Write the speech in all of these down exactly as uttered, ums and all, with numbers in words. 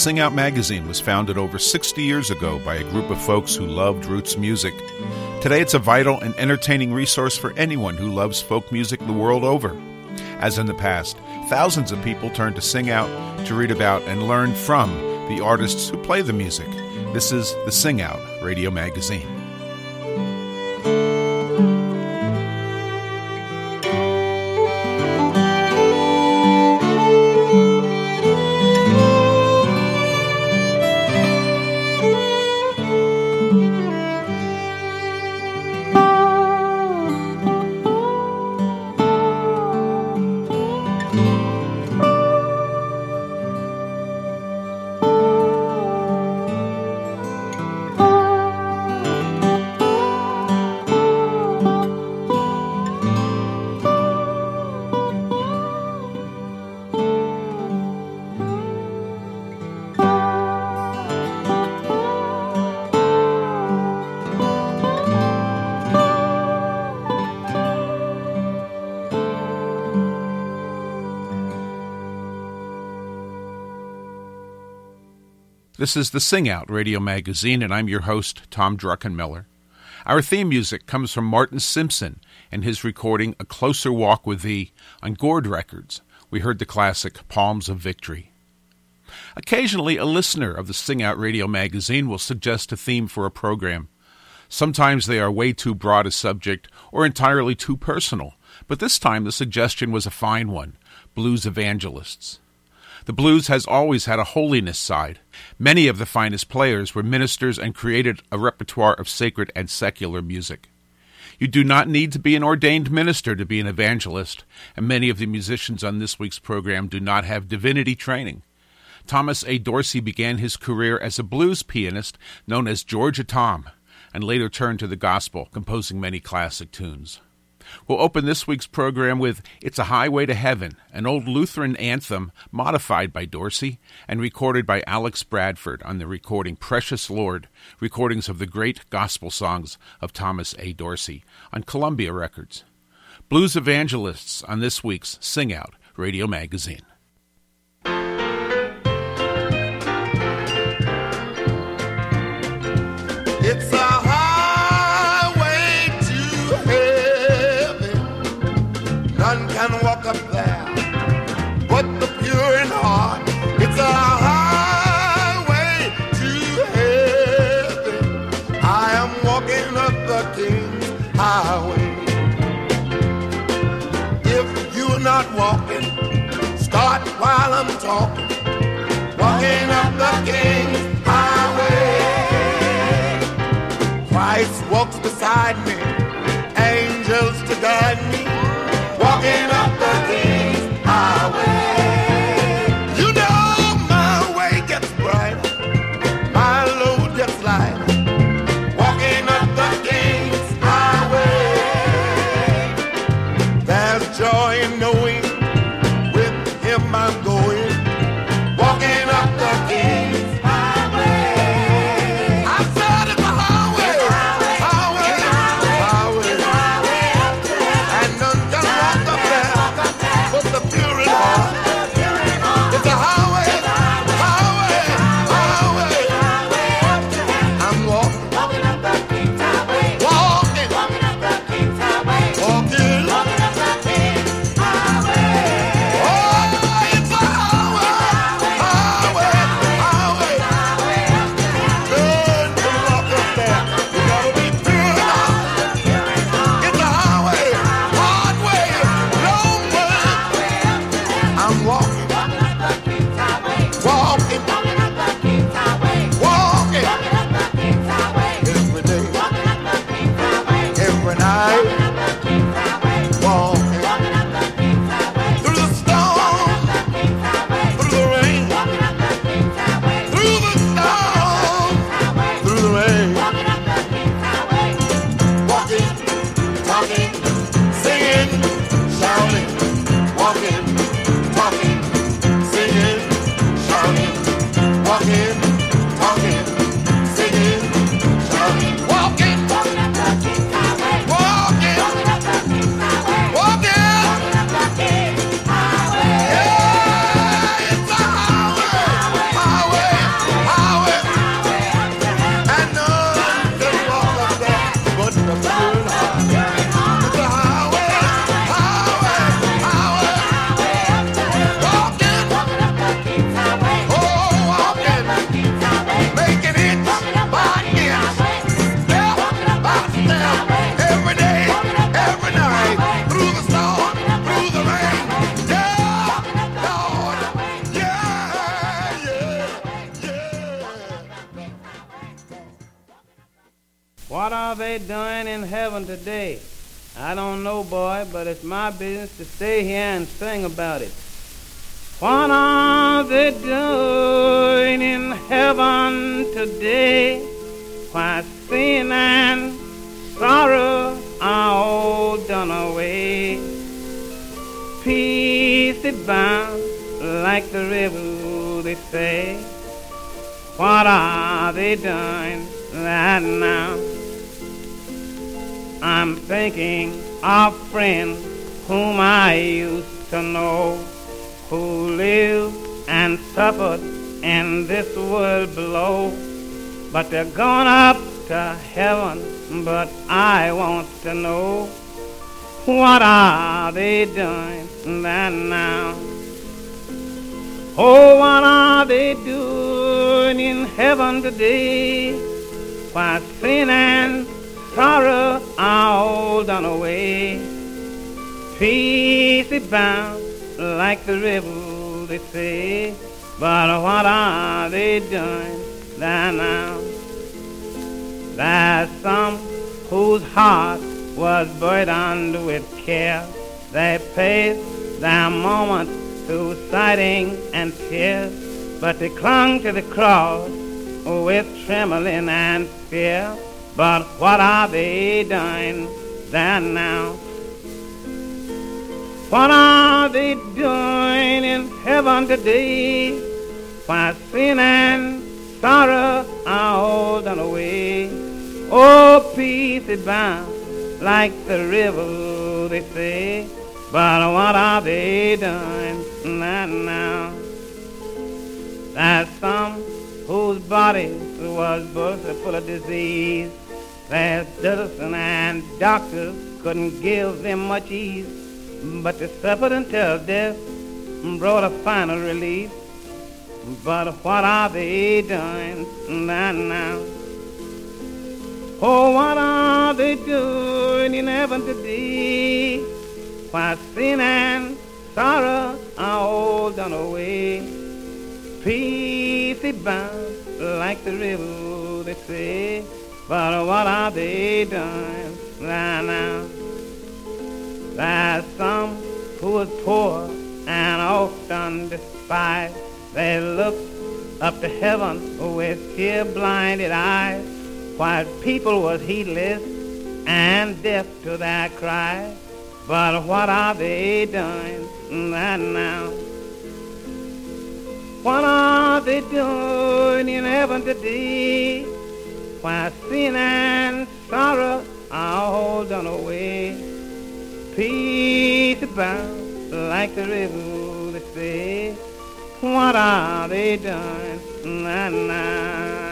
Sing Out magazine was founded over sixty years ago by a group of folks who loved roots music. Today it's a vital and entertaining resource for anyone who loves folk music the world over. As in the past, thousands of people turn to Sing Out to read about and learn from the artists who play the music. This is the Sing Out Radio Magazine. This is the Sing Out Radio Magazine, and I'm your host, Tom Druckenmiller. Our theme music comes from Martin Simpson and his recording A Closer Walk with Thee on Gord Records. We heard the classic Palms of Victory. Occasionally, a listener of the Sing Out Radio Magazine will suggest a theme for a program. Sometimes they are way too broad a subject or entirely too personal, but this time the suggestion was a fine one, Blues Evangelists. The blues has always had a holiness side. Many of the finest players were ministers and created a repertoire of sacred and secular music. You do not need to be an ordained minister to be an evangelist, and many of the musicians on this week's program do not have divinity training. Thomas A. Dorsey began his career as a blues pianist known as Georgia Tom, and later turned to the gospel, composing many classic tunes. We'll open this week's program with It's a Highway to Heaven, an old Lutheran anthem modified by Dorsey and recorded by Alex Bradford on the recording Precious Lord, recordings of the great gospel songs of Thomas A. Dorsey on Columbia Records. Blues Evangelists on this week's Sing Out Radio Magazine. It's a can walk up there, but the pure in heart. It's a highway to heaven. I am walking up the King's highway. If you're not walking, start while I'm talking. Walking up the King's highway. Christ walks beside me, angels to guide me. Walking up the King's highway. You know my way gets brighter, my load gets lighter. Walking up the King's highway. There's joy in knowing with him I'm going. Walking up the King's highway. I said it's a highway, highway, highway, highway, highway. And What are they doing in heaven today? I don't know, boy, but it's my business to stay here and sing about it. What are they doing in heaven today? Why, sin and sorrow are all done away. Peace abound like the river, they say. What are they doing right now? I'm thinking of friends whom I used to know, who lived and suffered in this world below. But they're gone up to heaven, but I want to know, what are they doing right now? Oh, what are they doing in heaven today? Why, sin and sorrow are all done away. Peace abound like the river, they say. But what are they doing right now? There's some whose heart was burdened with care. They paced their moments through sighing and tears, but they clung to the cross with trembling and fear. But what are they doing there now? What are they doing in heaven today? Why, sin and sorrow are all done away. Oh, peace is bound like the river, they say. But what are they doing right now? There's some whose bodies was bursting full of disease. There's citizens and doctors couldn't give them much ease, but they suffered until death brought a final relief. But what are they doing right now? Oh, what are they doing in heaven today? Why, sin and sorrow are all done away. Peace abound like the river, they say. But what are they doing right now? There's some who was poor and often despised. They looked up to heaven with tear-blinded eyes, while people was heedless and deaf to their cries. But what are they doing right now? What are they doing in heaven today? Why, sin and sorrow are all done away. Peace abound like the river, they say. What are they doing right now?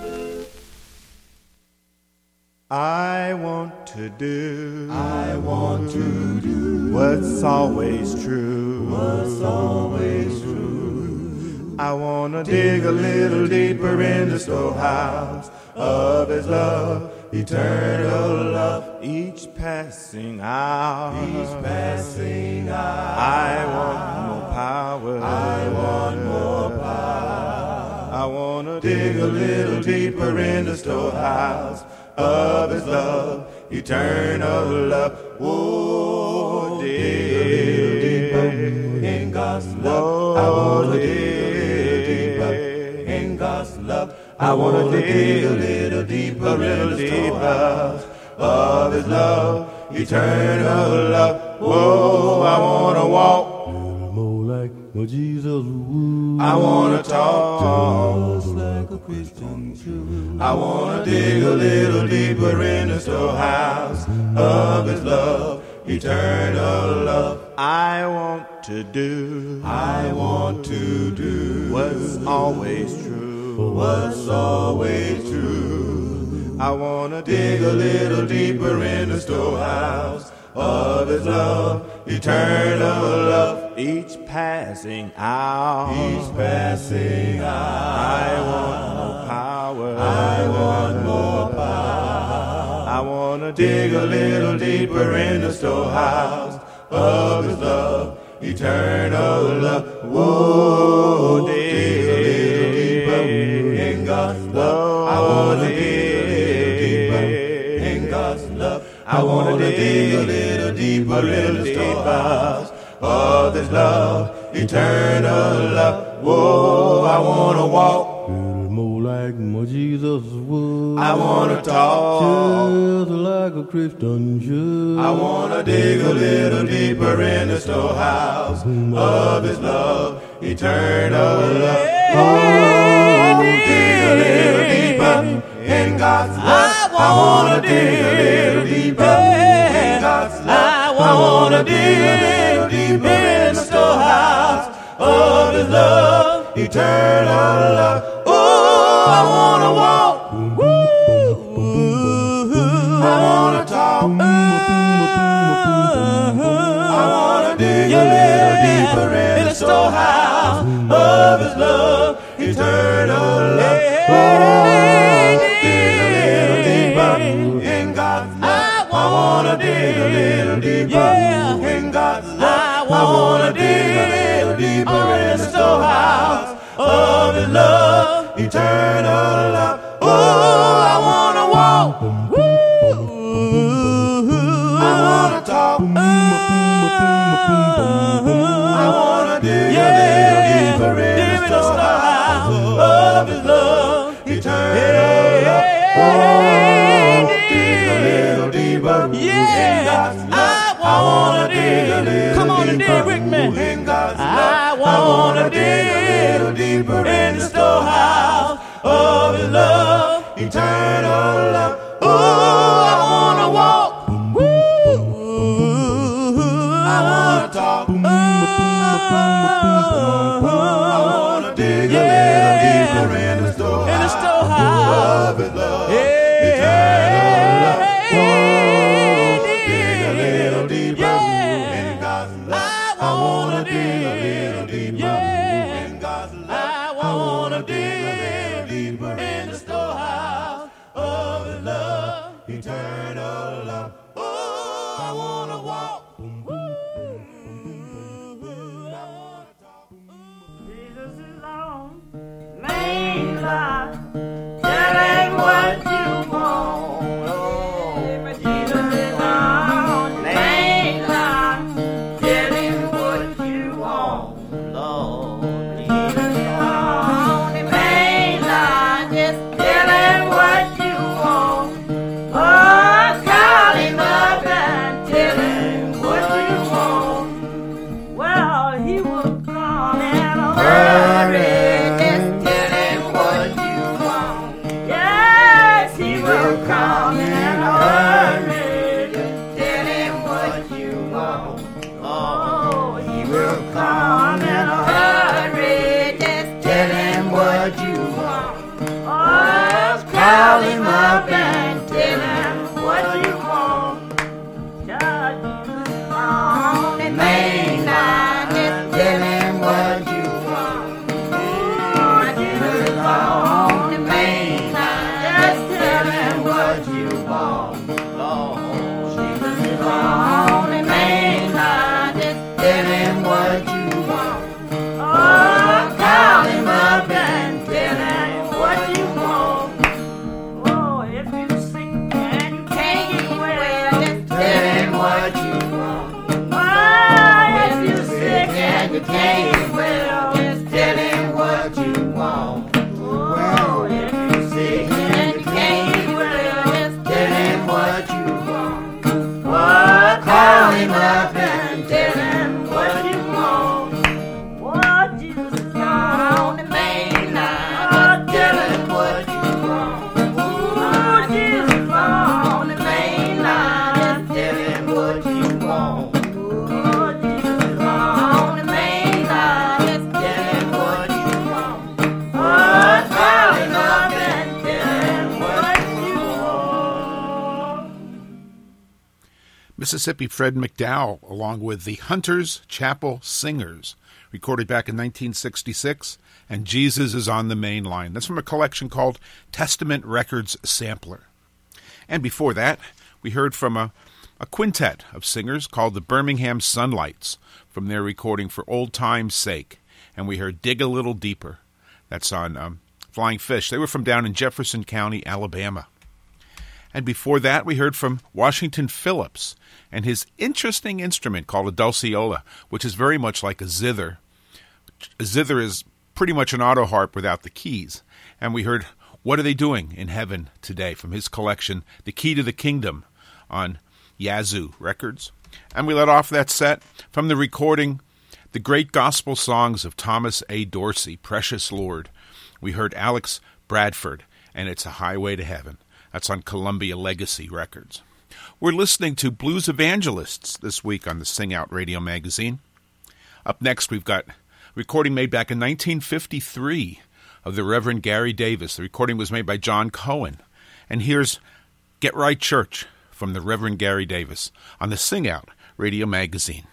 I want to do, I want to do what's always true, what's always true. I want to dig a little deeper in the storehouse of His love, eternal love, each passing hour, each passing hour. I want more power, I want more power. I want to dig a little deeper in the storehouse of His love, eternal love. Oh, dig a little deeper in God's love. I want to dig a little deeper in God's love. I want to dig a little deeper, a little deeper of His love, eternal love. Oh, I want to walk a little more like what Jesus would. I want to talk just like a Christian should. I want to dig a little deeper in the storehouse of His love, eternal love. I want to do, I want to do what's always true, what's always true. I want to dig a little deeper in the storehouse of His love, eternal love, each passing hour, each passing hour. I want more power, I want more power. I want to dig a little deeper in the storehouse of His love, eternal love. Whoa, dig a little deeper in God's love. I want to dig God's love. I wanna dig a little deeper in the storehouse of His love, eternal love. Whoa, I wanna walk more like my Jesus would. I wanna talk just like a Christian should. I wanna dig a little deeper in the storehouse of His love, eternal love. Oh, dig a little deeper in God's love. I wanna dig a little deeper in God's love. I wanna dig a little deeper in the storehouse of His love, eternal love. Oh, I wanna walk. I wanna talk. I wanna dig a little deeper in the storehouse of His love, eternal love. Oh, dig a little deeper in God's love. I wanna dig a little deeper in God's love. I wanna dig a little deeper in the storehouse of His love, eternal love. Oh, I wanna walk. I wanna talk. I wanna dig a little deeper in the storehouse of His love, eternal love. Oh, dig a little deeper in God's love. I wanna dig a little deeper in God's love. I wanna dig a little deeper in the storehouse of His love, eternal love. Oh, I wanna walk. I wanna talk. I wanna dig a little deeper in the storehouse of His love, eternal love. Oh, dig a little deeper in God's love. I wanna dig a little deeper in God's love. I wanna dig a little deeper in the storehouse of His love, eternal love. Oh, I wanna walk. Jesus is on main line, telling what you want. Oh, Jesus is on main line, telling what you want. Lord, Jesus is on the main line, just telling what you want. Oh, call Him up and tell Him what you want. Well, He will come in a hurry, just tell Him what you want. Yes, He will come in a hurry, just tell Him what you want. Oh, He will come in a hurry, just tell Him what you want. Oh, call Him up and tell Him what you want. Judge Jesus on the main line, just tell Him what you want. Oh, Jesus on the main line, just tell Him what you want. Lord, Jesus is on the main line, just tell Him what you want. Oh, call Him up and tell Him what you want. Oh, if you're sick and you can't get well, just tell Him what you want. Oh, if you're sick and you can't get well, just tell Him what you want. Oh, if you're sick and you can't get well, just tell Him what you want. Oh, call Him up and tell Him what you want. Oh, Jesus is on the main line, oh, tell Him what you want. Oh, Jesus is on the main line, just tell Him what you want. Oh, Jesus is on the main line, just tell Him what you want. Oh, call Him up and tell Him what you want. Mississippi Fred McDowell, along with the Hunters Chapel Singers, recorded back in nineteen sixty-six, and Jesus is on the Main Line. That's from a collection called Testament Records Sampler. And before that, we heard from a, a quintet of singers called the Birmingham Sunlights from their recording For Old Time's Sake. And we heard Dig a Little Deeper. That's on um, Flying Fish. They were from down in Jefferson County, Alabama. And before that, we heard from Washington Phillips and his interesting instrument called a dulceola, which is very much like a zither. A zither is pretty much an auto harp without the keys. And we heard What Are They Doing in Heaven Today from his collection, The Key to the Kingdom, on Yazoo Records. And we let off that set from the recording The Great Gospel Songs of Thomas A. Dorsey, Precious Lord. We heard Alex Bradford, and It's a Highway to Heaven. That's on Columbia Legacy Records. We're listening to Blues Evangelists this week on the Sing Out Radio Magazine. Up next, we've got a recording made back in nineteen fifty-three of the Reverend Gary Davis. The recording was made by John Cohen. And here's Get Right Church from the Reverend Gary Davis on the Sing Out Radio Magazine.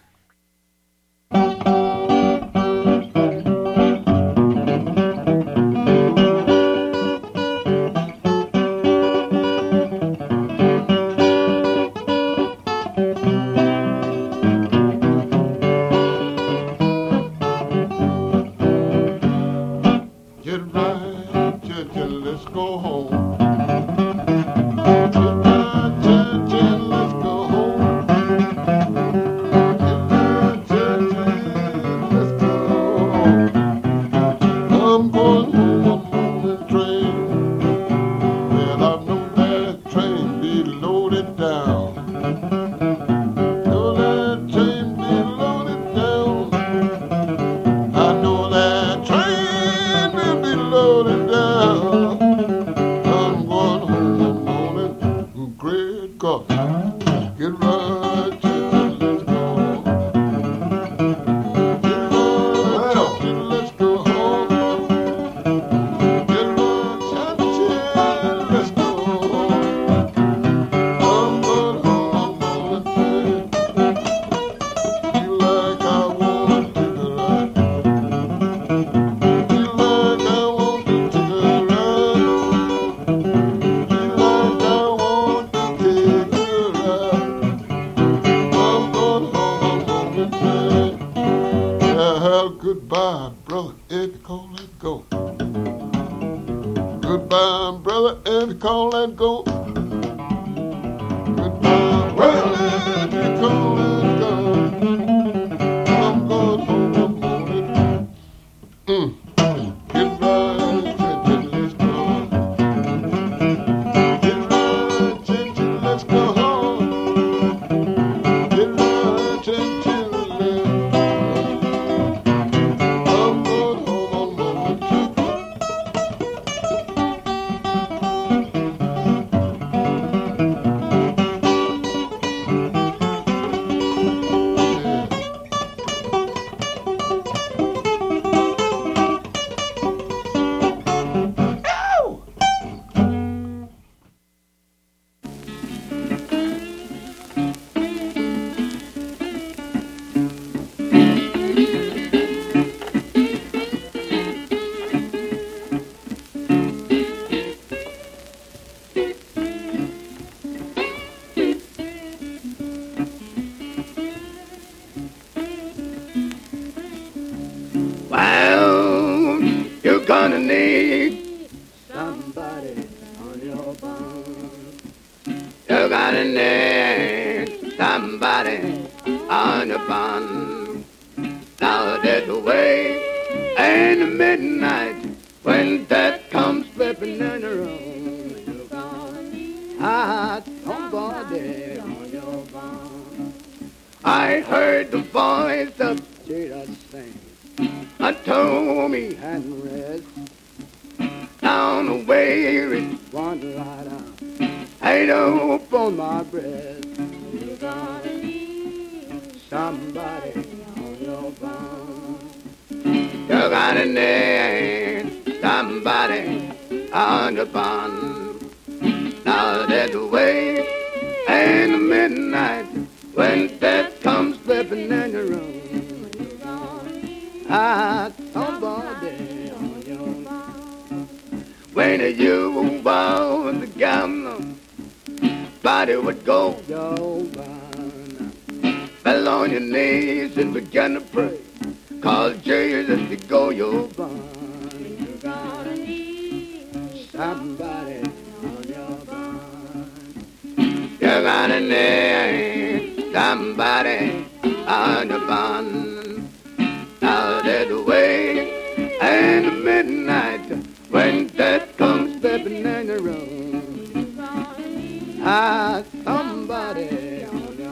Johnny named somebody on the bond. Now there's a way and midnight when death comes stepping in the room. Ah, somebody.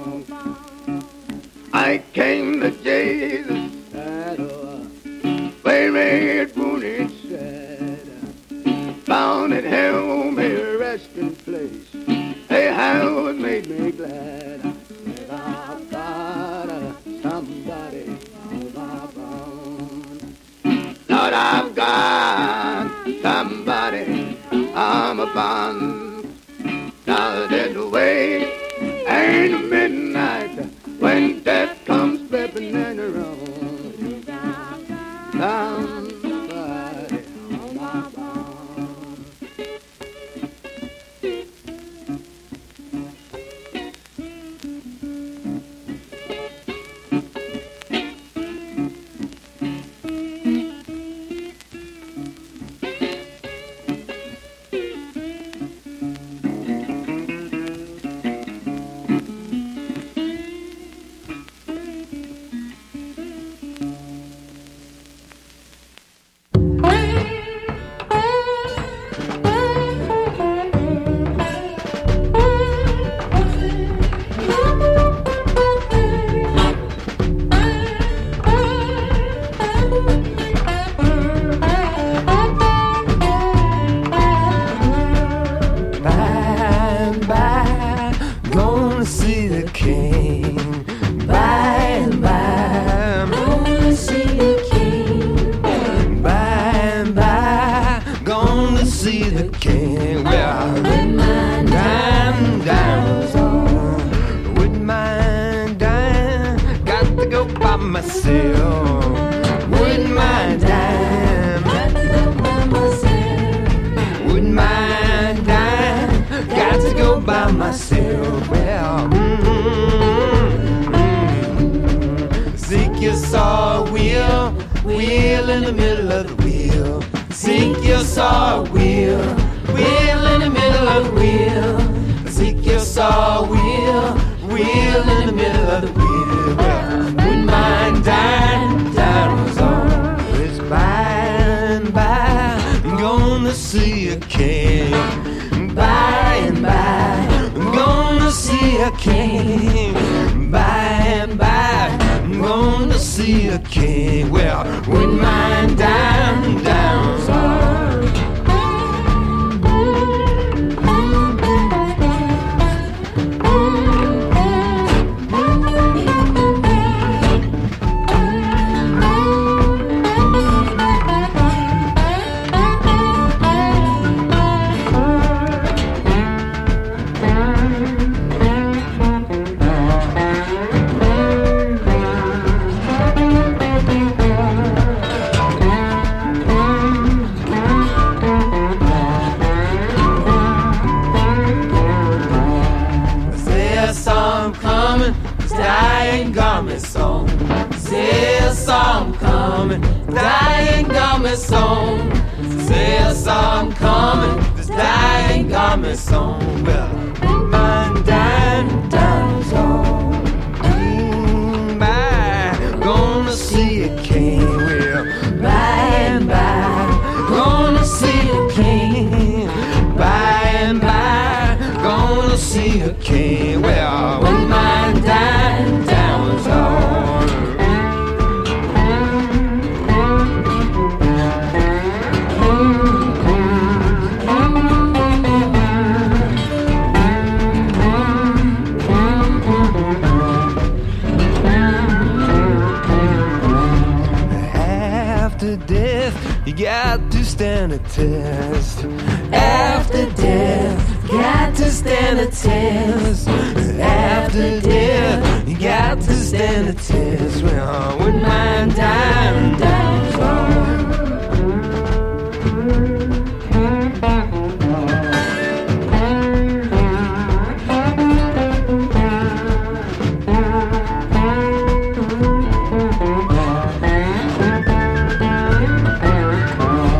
I came to Jesus saddle, way wounded sad, found at home a resting place. Hey, how it made me glad that I've got uh, somebody on my bone. Lord, I've got somebody on my bone. Now there's a way and midnight when death comes stepping in the room. Somebody on my bone.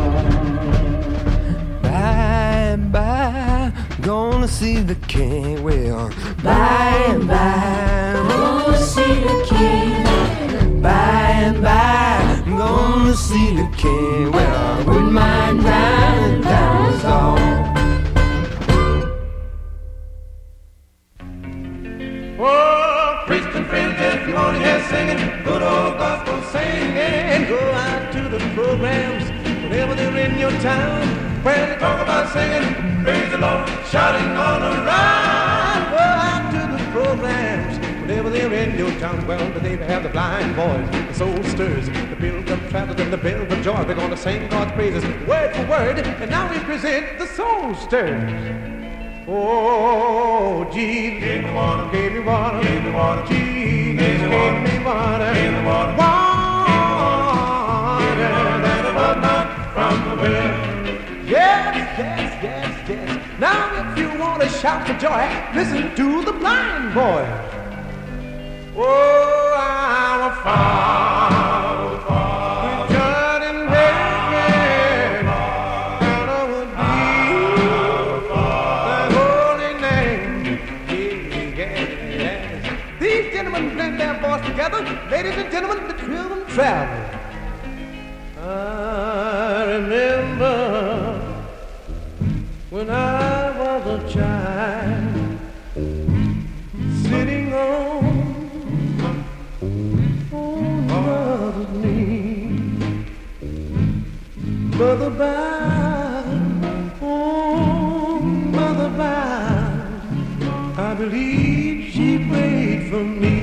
Gonna see the king. Well, yeah. By and by, I'm gonna see the king. By and by, I'm gonna see the king. Well, I wouldn't mind dying, that was all. Oh, Christian friends, if you want to hear singing, good old gospel singing, go out to the programs whenever they're in your town. When they talk about singing, praise the Lord, shouting all around. Go out to the programs whenever they're in your town. Well, today they have the blind boys, the soul stirs, the pilgrim travelers, and the bells of joy. They're going to sing God's praises word for word, and now we present the soul stirs. Oh, Jesus gave me water, gave me water, gave me water. Jesus gave me water, gave me water. Water that was not from the well. Yes, yes, yes, yes. Now if you want to shout for joy, listen to the blind boy. Oh, our Father, Father, which art in heaven, hallowed be thy holy name. Yes, yes. These gentlemen blend their voice together. Ladies and gentlemen, the children travel. I remember when I was a child, sitting on, on mother's knee, mother bound, oh, mother bound, I believe she prayed for me.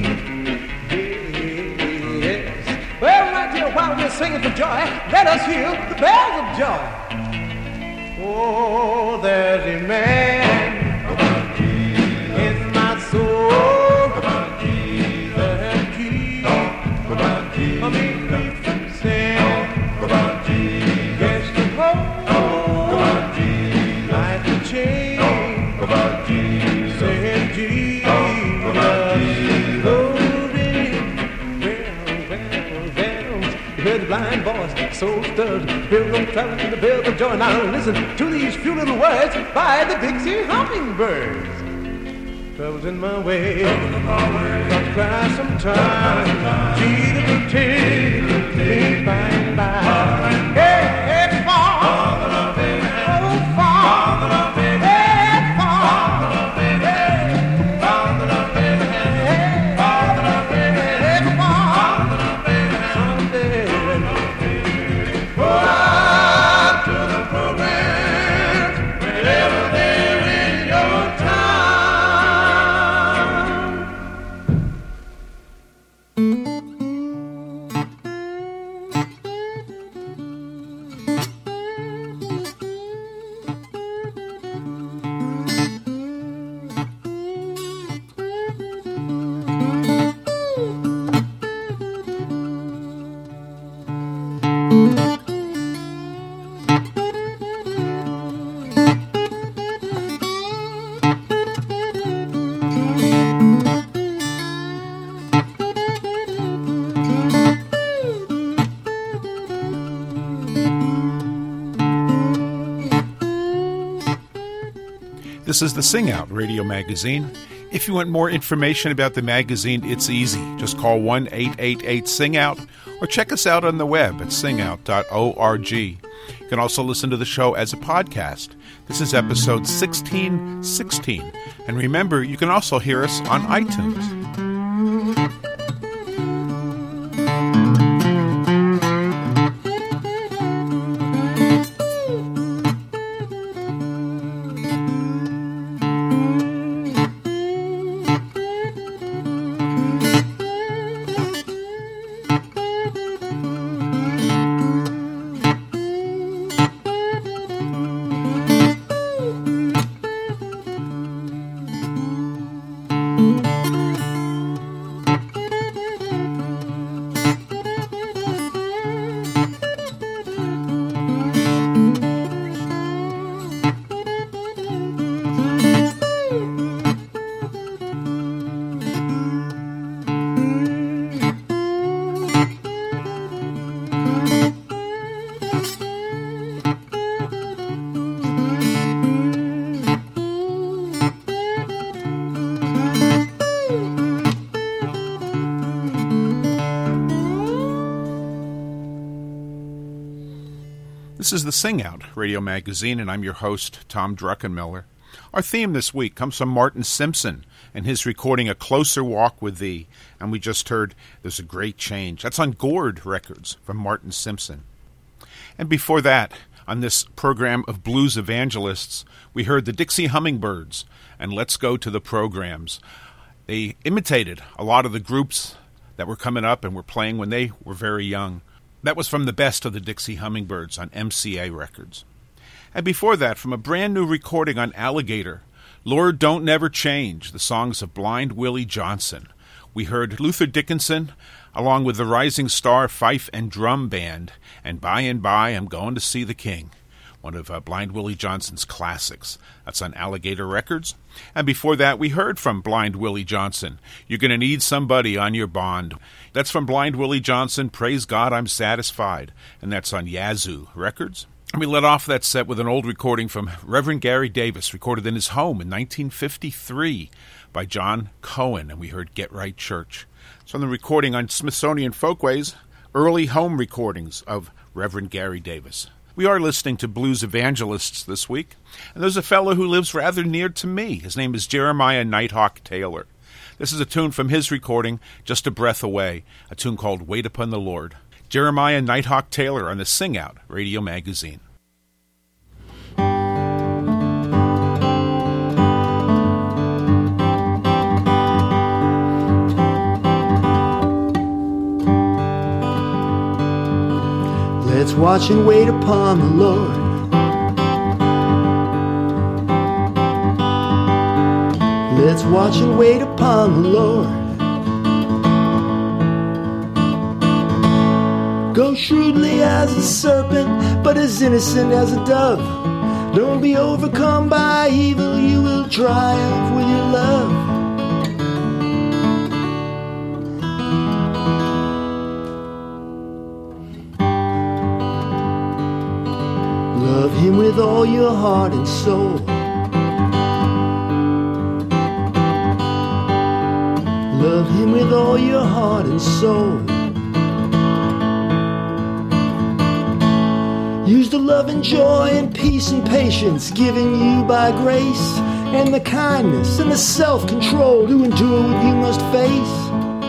Yes. Well, right here, while we're singing for joy, let us hear the bells of joy. Oh, there's a man in my soul that keeps me free from sin. Yes, the road like a chain. Saying Jesus, glory. Well, well, well. You heard the blind voice, soul stirred, pilgrim traveling to the bells of joy. Now listen to these few little words by the Dixie Hummingbirds. Trouble's in my way, got to cry sometime. Jesus will take me by and by. Hey, hey, far, oh, far, hey, far, hey, This is the Sing Out Radio Magazine. If you want more information about the magazine, it's easy. Just call one eight eight eight sing out or check us out on the web at sing out dot org. You can also listen to the show as a podcast. This is episode sixteen sixteen. And remember, you can also hear us on iTunes. This is the Sing Out Radio Magazine, and I'm your host, Tom Druckenmiller. Our theme this week comes from Martin Simpson and his recording A Closer Walk with Thee, and we just heard There's a Great Change. That's on Gord Records from Martin Simpson. And before that, on this program of blues evangelists, we heard the Dixie Hummingbirds and Let's Go to the Programs. They imitated a lot of the groups that were coming up and were playing when they were very young. That was from the best of the Dixie Hummingbirds on M C A Records. And before that, from a brand new recording on Alligator, Lord Don't Never Change, the songs of Blind Willie Johnson. We heard Luther Dickinson, along with the Rising Star Fife and Drum Band, and By and By I'm Going to See the King, one of uh, Blind Willie Johnson's classics. That's on Alligator Records. And before that, we heard from Blind Willie Johnson, You're Gonna Need Somebody on Your Bond. That's from Blind Willie Johnson, Praise God I'm Satisfied, and that's on Yazoo Records. And we let off that set with an old recording from Reverend Gary Davis, recorded in his home in nineteen fifty-three by John Cohen, and we heard Get Right Church. It's on the recording on Smithsonian Folkways, early home recordings of Reverend Gary Davis. We are listening to blues evangelists this week, and there's a fellow who lives rather near to me. His name is Jeremiah Nighthawk Taylor. This is a tune from his recording, Just a Breath Away, a tune called Wait Upon the Lord. Jeremiah Nighthawk Taylor on the Sing Out Radio Magazine. Let's watch and wait upon the Lord. Let's watch and wait upon the Lord. Go shrewdly as a serpent, but as innocent as a dove. Don't be overcome by evil, you will triumph with your love. Love him with all your heart and soul. Love him with all your heart and soul. Use the love and joy and peace and patience given you by grace, and the kindness and the self-control to endure what you must face.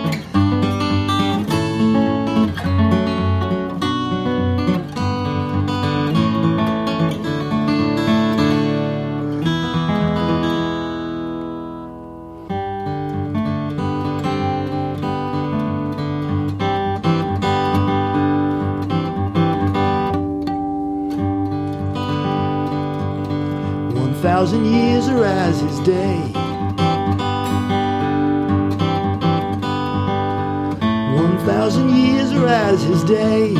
Thousand years are as his day. One thousand years are as his day.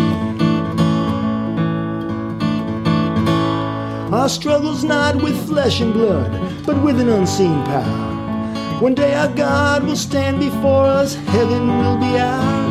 Our struggle's not with flesh and blood, but with an unseen power. One day our God will stand before us, heaven will be ours.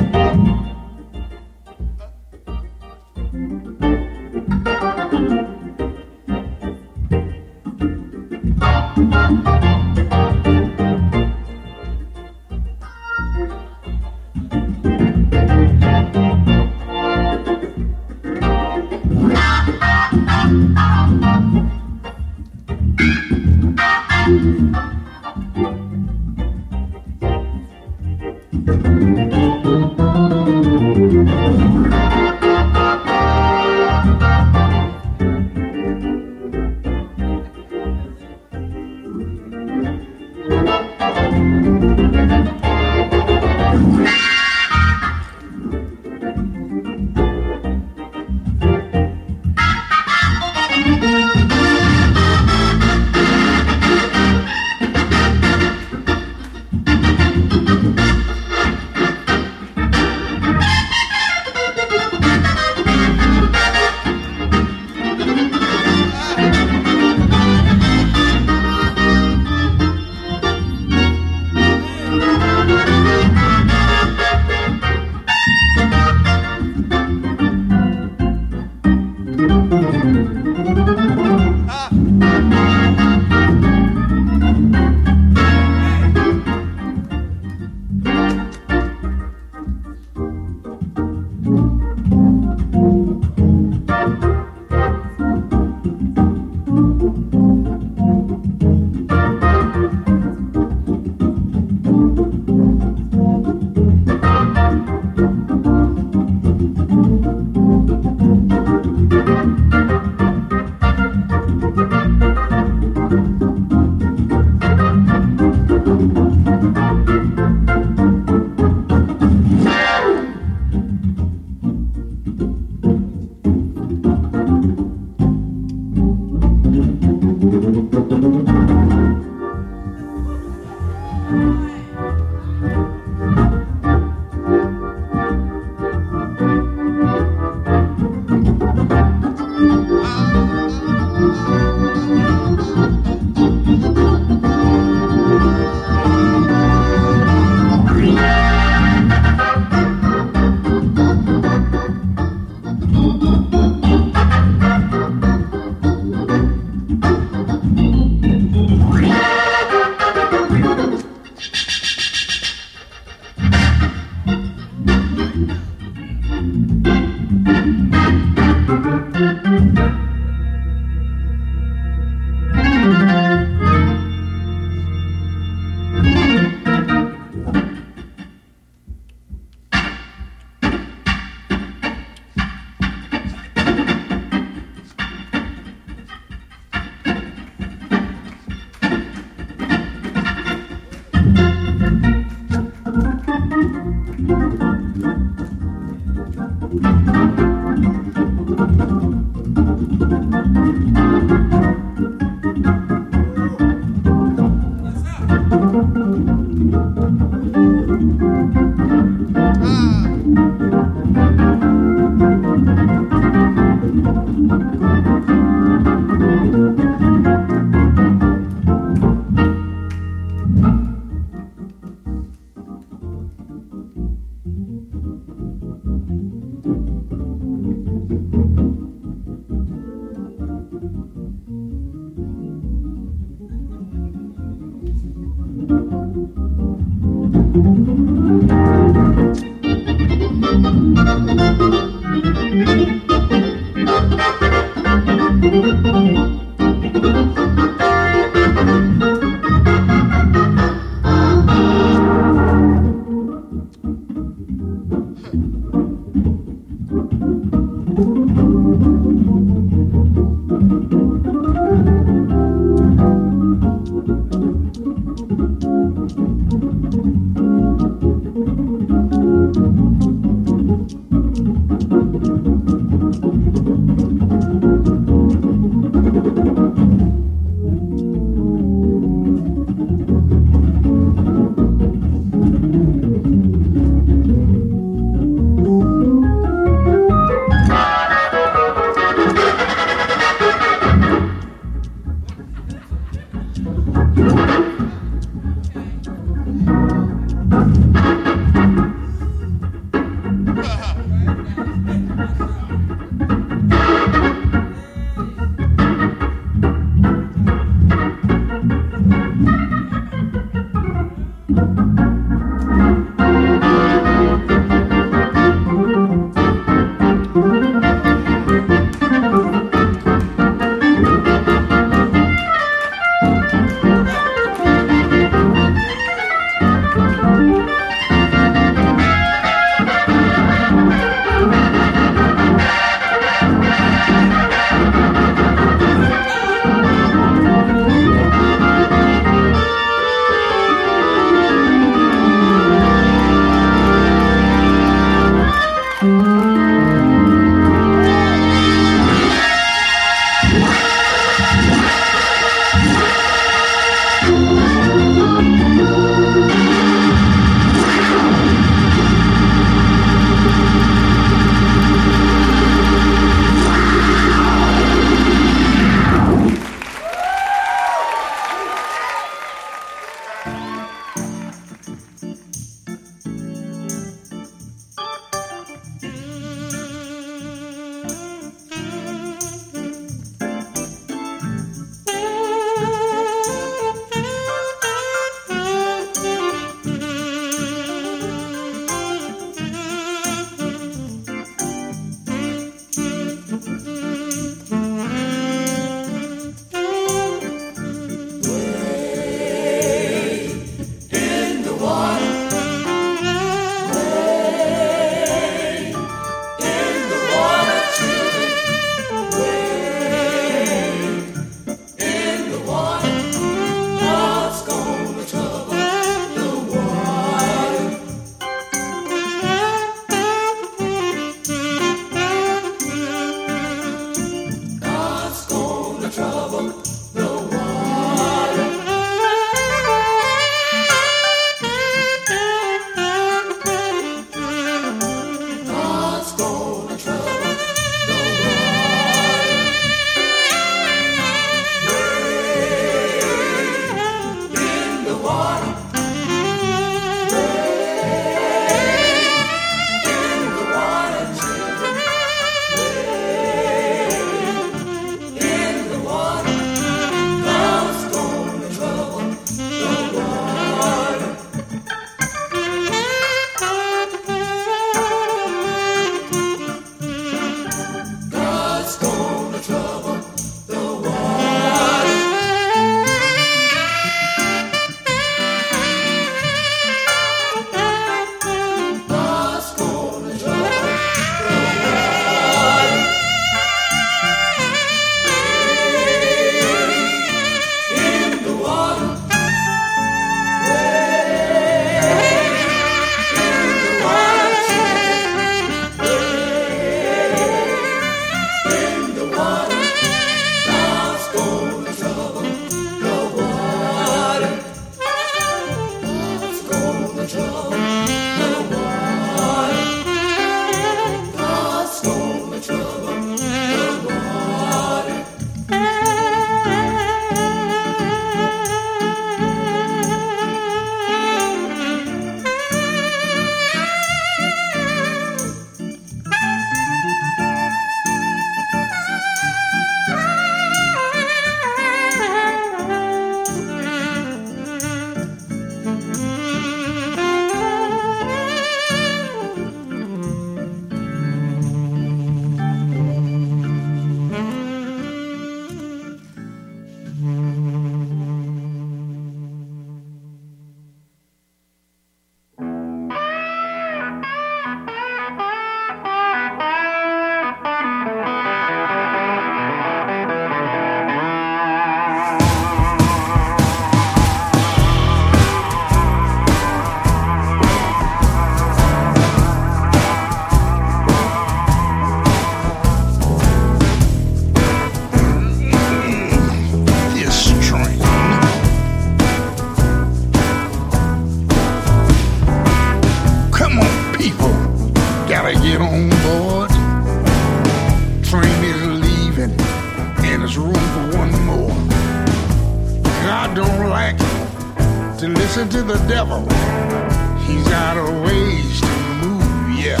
listen to the devil. He's got a ways to move, yeah.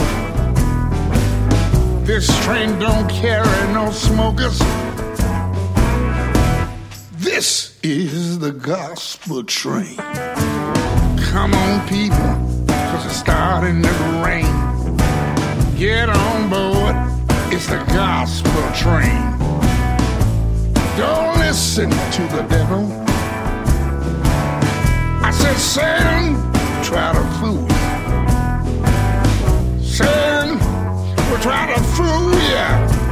This train don't carry no smokers. This is the gospel train. Come on, people, 'cause it's starting to rain. Get on board, it's the gospel train. Don't listen to the devil. I said, Satan, try to fool you. Satan will try to fool you.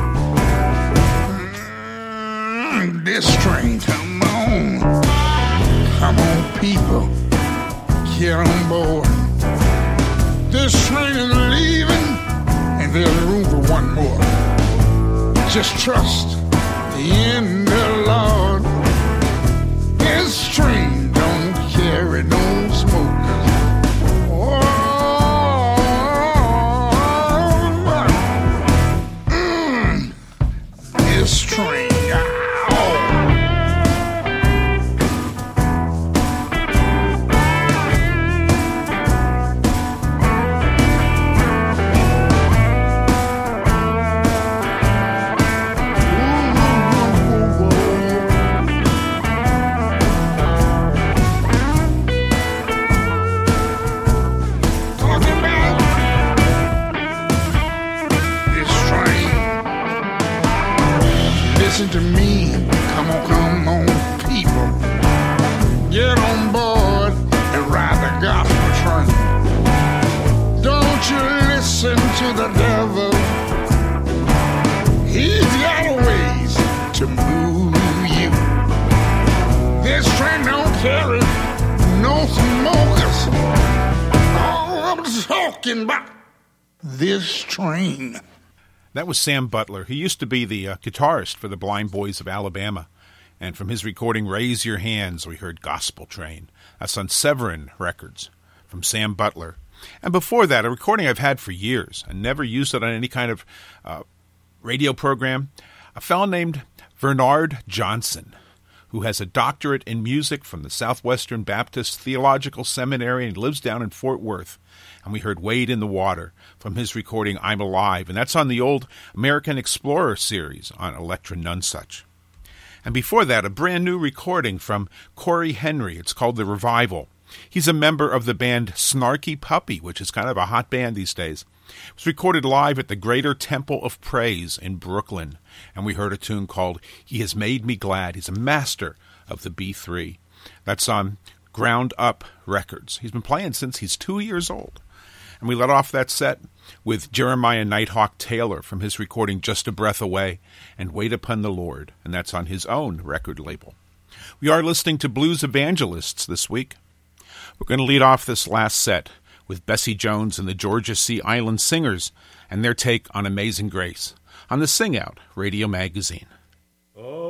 Mm, this train, come on. Come on, people, get on board. This train is leaving, and there's room for one more. Just trust in the Lord. This train don't carry no smokers. Oh, mm, this train. Listen to me, come on, come on, people. Get on board and ride the gospel train. Don't you listen to the devil. He's got ways to move you. This train don't carry no smokers. Oh, I'm talking about this train. That was Sam Butler. He used to be the uh, guitarist for the Blind Boys of Alabama. And from his recording, Raise Your Hands, we heard Gospel Train. That's on Severin Records from Sam Butler. And before that, a recording I've had for years and never used it on any kind of uh, radio program, a fellow named Bernard Johnson, who has a doctorate in music from the Southwestern Baptist Theological Seminary and lives down in Fort Worth. And we heard Wade in the Water from his recording I'm Alive, and that's on the old American Explorer series on Electra Nunsuch. And before that, a brand new recording from Corey Henry. It's called The Revival. He's a member of the band Snarky Puppy, which is kind of a hot band these days. It was recorded live at the Greater Temple of Praise in Brooklyn, and we heard a tune called He Has Made Me Glad. He's a master of the B three. That's on Ground Up Records. He's been playing since he's two years old. And we let off that set with Jeremiah Nighthawk Taylor from his recording Just a Breath Away and Wait Upon the Lord, and that's on his own record label. We are listening to Blues Evangelists this week. We're going to lead off this last set with Bessie Jones and the Georgia Sea Island Singers and their take on Amazing Grace on the Sing Out Radio Magazine. Oh.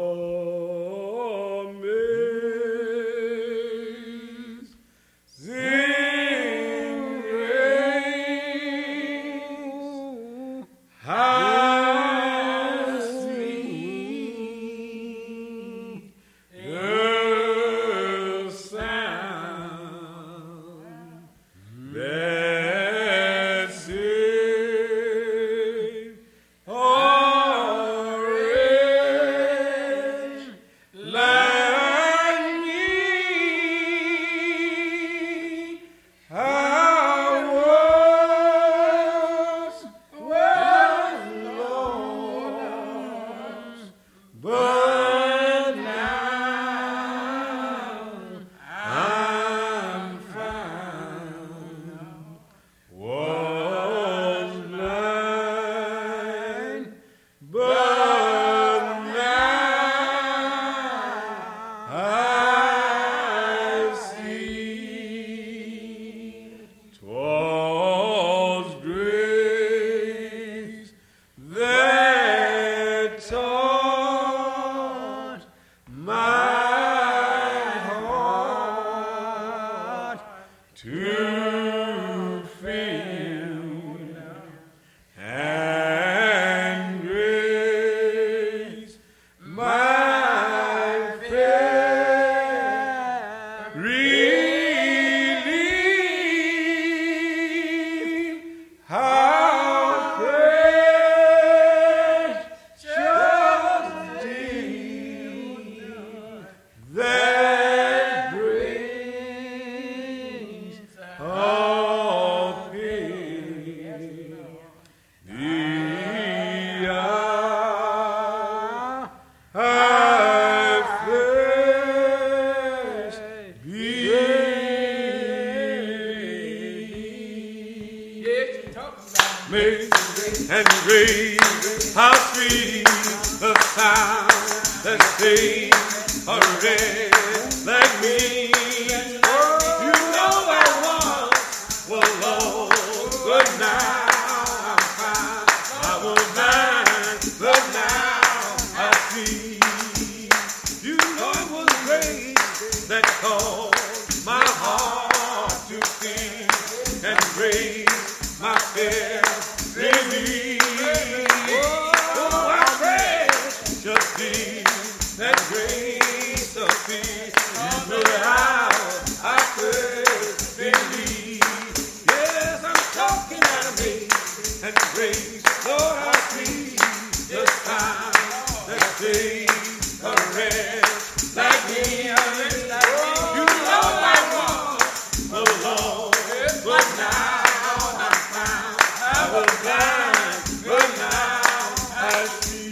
Amazing and grace, how sweet the sound that saves a wretch like me. You know I once was lost, but now I'm found. I was blind, but now I see. You know it was grace that caused my heart to sing, and grace my fear relief. Oh, I pray just be that grace of peace. You know how I could believe. Yes, I'm talking out of me and grace. Lord, I see the time that saves a wretch like me. You know I was alone, but now I'm found. I was blind, but now I see.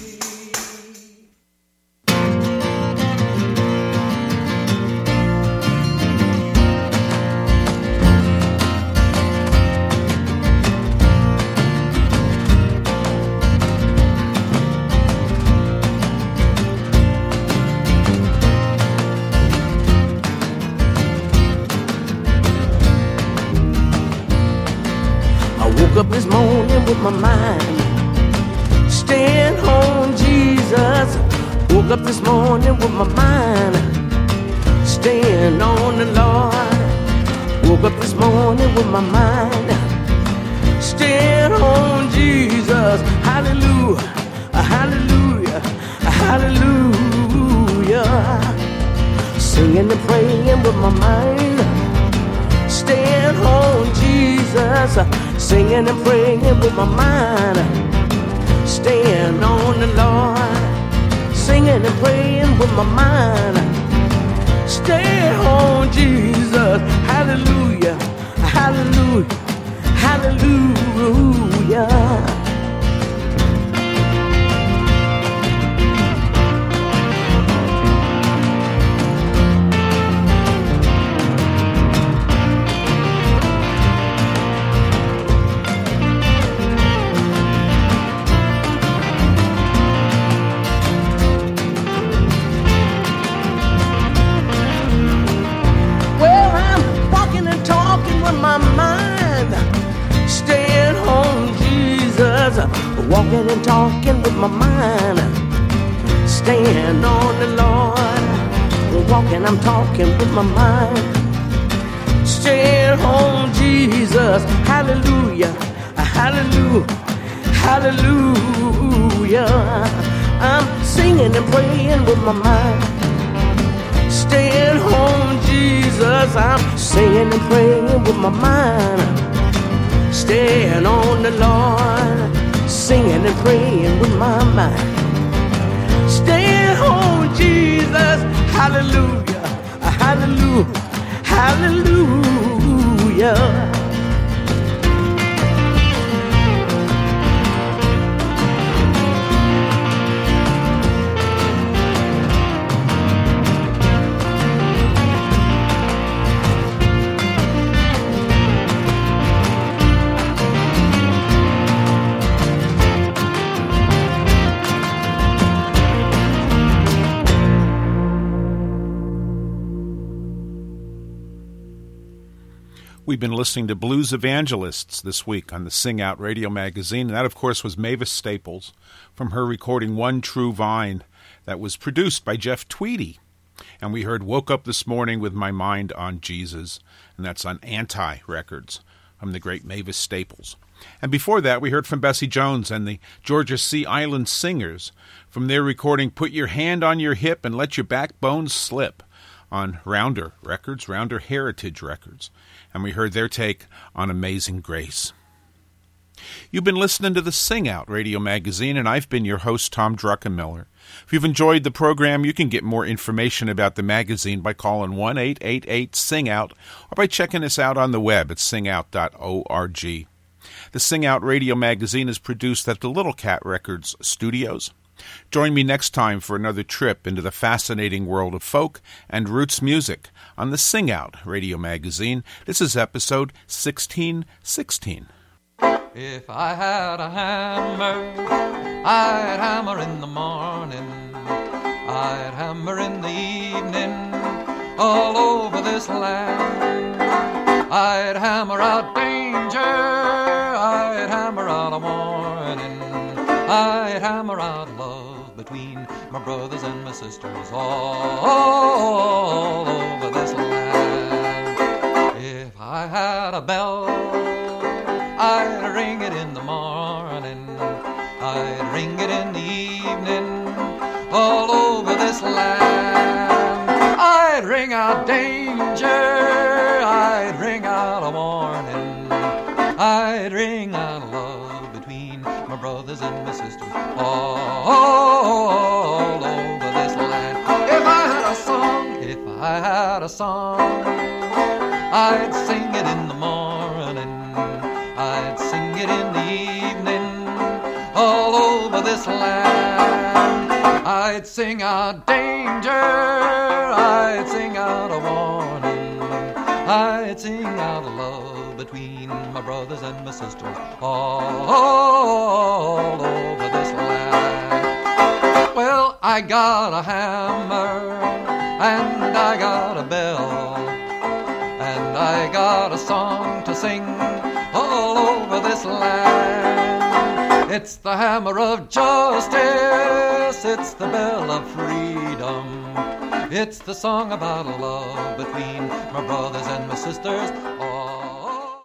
Woke up this morning with my mind staying on Jesus. Woke up this morning with my mind staying on the Lord. Woke up this morning with my mind staying on Jesus. Hallelujah, hallelujah, hallelujah. Singing and praying with my mind staying on Jesus. Singing and praying with my mind staying on the Lord. Singing and praying with my mind stay on Jesus. Hallelujah, hallelujah, hallelujah. My mind staying on Jesus. Walking and talking with my mind staying on the Lord. Walking, I'm talking with my mind staying on Jesus. Hallelujah, hallelujah, hallelujah. I'm singing and praying with my mind staying on Jesus. I'm singing and praying with my mind staying on the Lord. Singing and praying with my mind staying on Jesus. Hallelujah, hallelujah, hallelujah. We've been listening to Blues Evangelists this week on the Sing Out Radio Magazine, and that, of course, was Mavis Staples from her recording One True Vine that was produced by Jeff Tweedy. And we heard Woke Up This Morning with My Mind on Jesus, and that's on Anti Records from the great Mavis Staples. And before that, we heard from Bessie Jones and the Georgia Sea Island Singers from their recording Put Your Hand on Your Hip and Let Your Backbone Slip on Rounder Records, Rounder Heritage Records. And we heard their take on Amazing Grace. You've been listening to the Sing Out Radio Magazine, and I've been your host, Tom Druckenmiller. If you've enjoyed the program, you can get more information about the magazine by calling one eight eight eight sing out or by checking us out on the web at sing out dot org. The Sing Out Radio Magazine is produced at the Little Cat Records studios. Join me next time for another trip into the fascinating world of folk and roots music on the Sing Out Radio Magazine. This is episode sixteen sixteen. If I had a hammer, I'd hammer in the morning, I'd hammer in the evening, all over this land. I'd hammer out danger, I'd hammer out a warning, I'd hammer out love between my brothers and my sisters all, all over this land. If I had a bell, I'd ring it in the morning, I'd ring it in the evening, all over this land. I'd ring out danger, I'd ring out a warning, I'd ring out love between my brothers and my sisters all, all over this land. If I had a song, if I had a song, I'd sing it in the morning, I'd sing it in the evening, all over this land. I'd sing out danger, I'd sing out a warning, I'd sing out love between my brothers and my sisters all, all over this land. Well, I got a hammer, and I got a bell, and I got a song to sing all over this land. It's the hammer of justice, it's the bell of freedom, it's the song about love between my brothers and my sisters.